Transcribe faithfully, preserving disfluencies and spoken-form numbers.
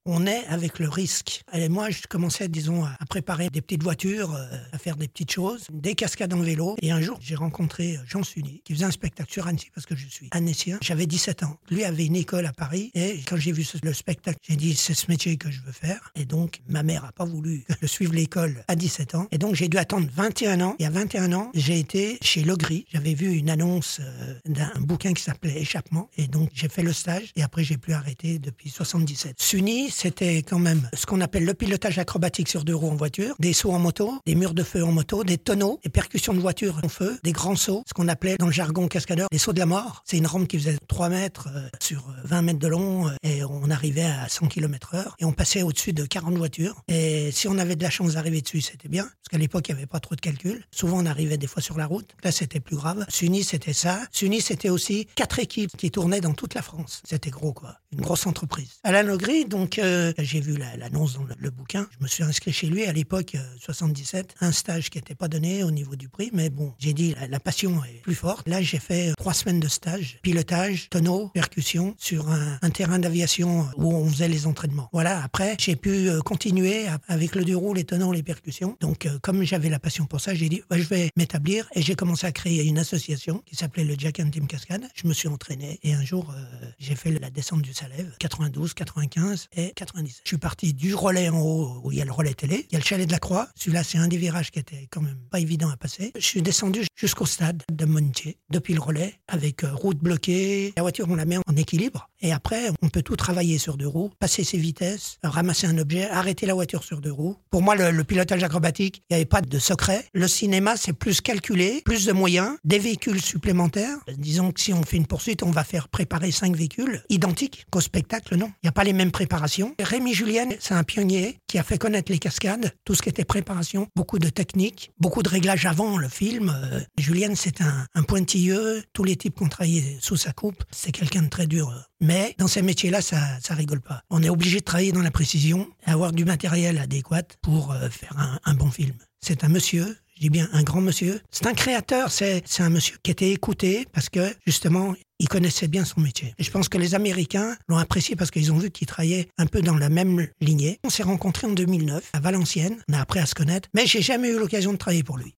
On est avec le risque. Et moi, je commençais, disons, à préparer des petites voitures, euh, à faire des petites choses, des cascades en vélo. Et un jour, j'ai rencontré Jean Sully, qui faisait un spectacle sur Annecy, parce que je suis annécien. J'avais dix-sept ans. Lui avait une école à Paris. Et quand j'ai vu ce, le spectacle, j'ai dit, c'est ce métier que je veux faire. Et donc, ma mère a pas voulu que je suive l'école à dix-sept ans. Et donc, j'ai dû attendre vingt et un ans. Et à vingt et un ans, j'ai été chez Legris. J'avais vu une annonce euh, d'un bouquin qui s'appelait Échappement. Et donc, j'ai fait le stage. Et après, j'ai plus arrêté depuis soixante-dix-sept. Sunny, c'était quand même ce qu'on appelle le pilotage acrobatique sur deux roues en voiture, des sauts en moto, des murs de feu en moto, des tonneaux, des percussions de voiture en feu, des grands sauts, ce qu'on appelait dans le jargon cascadeur des sauts de la mort. C'est une rampe qui faisait trois mètres euh, sur vingt mètres de long euh, et on arrivait à cent kilomètres heure et on passait au-dessus de quarante voitures. Et si on avait de la chance d'arriver dessus, c'était bien, parce qu'à l'époque, il n'y avait pas trop de calculs. Souvent, on arrivait des fois sur la route. Là, c'était plus grave. Sunny, c'était ça. Sunny, c'était aussi quatre équipes qui tournaient dans toute la France. C'était gros, quoi. Une grosse entreprise. Alain Legris, donc, euh, j'ai vu la, l'annonce dans le, le bouquin. Je me suis inscrit chez lui à l'époque, euh, soixante-dix-sept. Un stage qui n'était pas donné au niveau du prix, mais bon, j'ai dit la, la passion est plus forte. Là, j'ai fait euh, trois semaines de stage, pilotage, tonneau, percussion, sur un, un terrain d'aviation où on faisait les entraînements. Voilà, après, j'ai pu euh, continuer à, avec le deux roues, les tonneaux, les percussions. Donc, euh, comme j'avais la passion pour ça, j'ai dit, bah, je vais m'établir et j'ai commencé à créer une association qui s'appelait le Jack and Team Cascade. Je me suis entraîné et un jour, euh, j'ai fait la descente du Salève, quatre-vingt-douze, quatre-vingt-quinze et quatre-vingt-dix. Je suis parti du relais en haut, où il y a le relais télé. Il y a le chalet de la Croix. Celui-là, c'est un des virages qui était quand même pas évident à passer. Je suis descendu jusqu'au stade de Montier, depuis le relais, avec euh, route bloquée. La voiture, on la met en équilibre. Et après, on peut tout travailler sur deux roues, passer ses vitesses, ramasser un objet, arrêter la voiture sur deux roues. Pour moi, le, le pilotage acrobatique, il n'y avait pas de secret. Le cinéma, c'est plus calculé, plus de moyens, des véhicules supplémentaires. Disons que si on fait une poursuite, on va faire préparer cinq véhicules identiques qu'au spectacle, non. Il n'y a pas les mêmes préparations. Rémi Julien, c'est un pionnier qui a fait connaître les cascades, tout ce qui était préparation, beaucoup de techniques, beaucoup de réglages avant le film. Euh, Julien, c'est un, un pointilleux. Tous les types qui ont travaillé sous sa coupe, c'est quelqu'un de très dur. Mais dans ces métiers-là, ça, ça rigole pas. On est obligé de travailler dans la précision et avoir du matériel adéquat pour euh, faire un, un bon film. C'est un monsieur, je dis bien un grand monsieur. C'est un créateur, c'est, c'est un monsieur qui était écouté parce que, justement, il connaissait bien son métier. Et je pense que les Américains l'ont apprécié parce qu'ils ont vu qu'il travaillait un peu dans la même lignée. On s'est rencontrés en deux mille neuf à Valenciennes. On a appris à se connaître, mais j'ai jamais eu l'occasion de travailler pour lui.